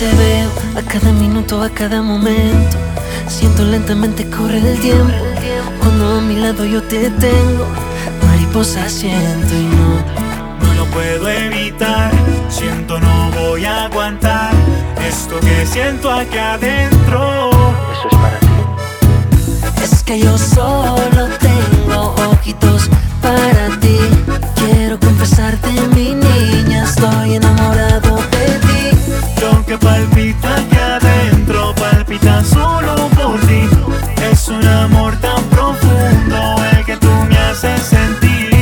te veo, a cada minuto, a cada momento, siento lentamente correr el tiempo. Cuando a mi lado yo te tengo, mariposa siento y no lo puedo evitar. Siento no voy a aguantar esto que siento aquí adentro. Eso es para ti. Es que yo solo tengo ojitos para ti. Quiero confesarte, mi niña, estoy enamorado de ti. Lo que palpita aquí adentro palpita solo por ti. Es un amor tan profundo el que tú me haces sentir.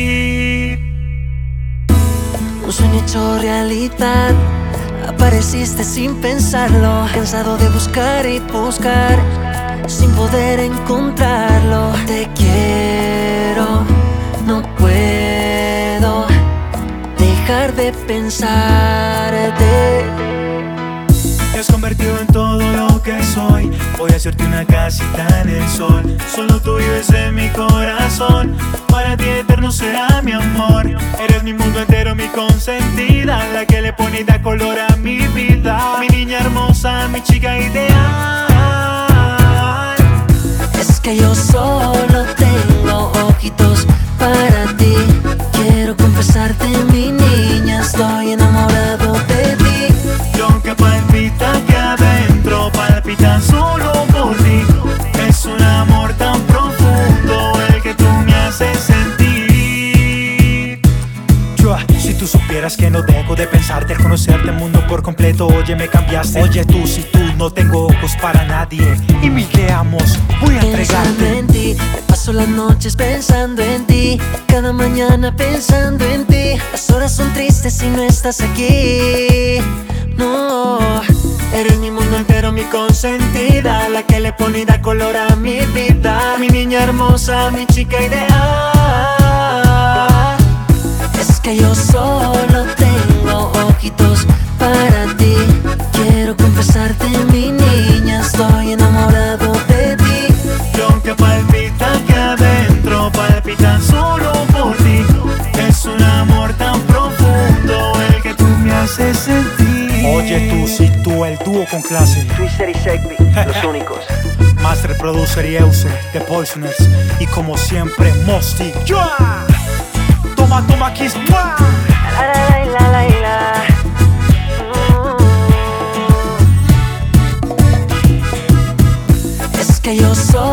Un sueño hecho realidad, apareciste sin pensarlo. Cansado de buscar y buscar, sin poder encontrarlo. Te quiero, no puedo dejar de pensarte. Te has convertido en todo lo que soy. Voy a hacerte una casita en el sol. Solo tú vives en mi corazón. Para ti eterno será mi amor. Eres mi mundo entero, mi consentida, la que le pone y da color a mi vida. Mi niña hermosa, mi chica ideal. Es que yo solo tengo ojitos para ti. Quiero confesarte, mi niña, estoy enamorado de ti. Lo que palpita aquí adentro palpita solo por ti. Es un amor tan profundo el que tú me haces sentir. Si tú supieras que no dejo de pensarte, al conocerte el mundo por completo, oye, me cambiaste. Oye, tú, si tú no tengo ojos para nadie y mi te amos, voy a Pensando entregarte. en ti, me paso las noches pensando en ti, cada mañana pensando en ti. Las horas son tristes si no estás aquí. No, Eres mi mundo entero, mi consentida, la que le pone y da color a mi vida. Mi niña hermosa, mi chica ideal. es que yo solo tengo ojitos para ti. Quiero confesarte, mi niña, estoy enamorado de ti. Lo que palpita aquí adentro palpita solo por ti. Es un amor tan profundo el que tú me haces sentir. Oye, tú, si tú, el dúo con clase. Twister y Segby, los únicos. Master Producer y Euse, The Poisoners. Y como siempre, Mosty. Toma, toma, kiss. ¡Mua! Es que yo soy